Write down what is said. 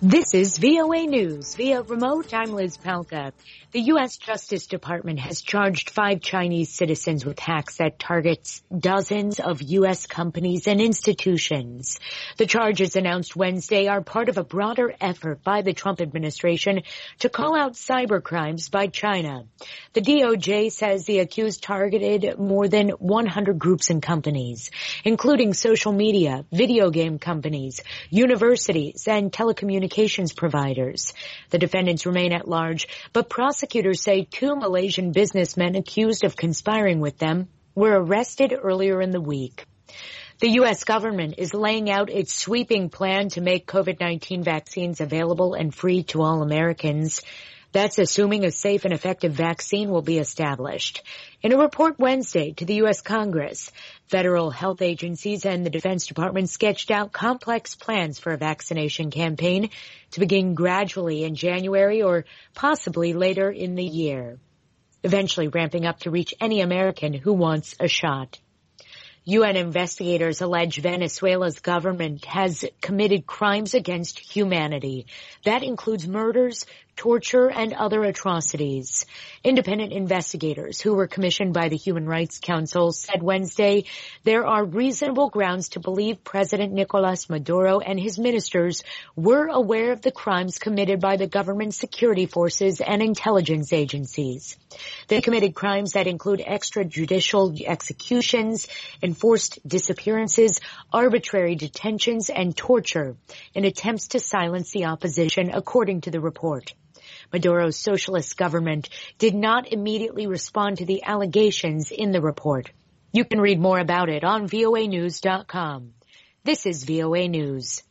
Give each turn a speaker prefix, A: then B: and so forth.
A: This is VOA News. Via remote, I'm Liz Palka. The U.S. Justice Department has charged 5 Chinese citizens with hacks that targets dozens of U.S. companies and institutions. The charges announced Wednesday are part of a broader effort by the Trump administration to call out cybercrimes by China. The DOJ says the accused targeted more than 100 groups and companies, including social media, video game companies, universities, and telecommunications providers. The defendants remain at large, but prosecutors say 2 Malaysian businessmen accused of conspiring with them were arrested earlier in the week. The U.S. government is laying out its sweeping plan to make COVID-19 vaccines available and free to all Americans. That's assuming a safe and effective vaccine will be established. In a report Wednesday to the U.S. Congress, federal health agencies and the Defense Department sketched out complex plans for a vaccination campaign to begin gradually in January or possibly later in the year, eventually ramping up to reach any American who wants a shot. UN investigators allege Venezuela's government has committed crimes against humanity. That includes murders, torture, and other atrocities. Independent investigators who were commissioned by the Human Rights Council said Wednesday there are reasonable grounds to believe President Nicolas Maduro and his ministers were aware of the crimes committed by the government's security forces and intelligence agencies. They committed crimes that include extrajudicial executions, enforced disappearances, arbitrary detentions, and torture in attempts to silence the opposition, according to the report. Maduro's socialist government did not immediately respond to the allegations in the report. You can read more about it on voanews.com. This is VOA News.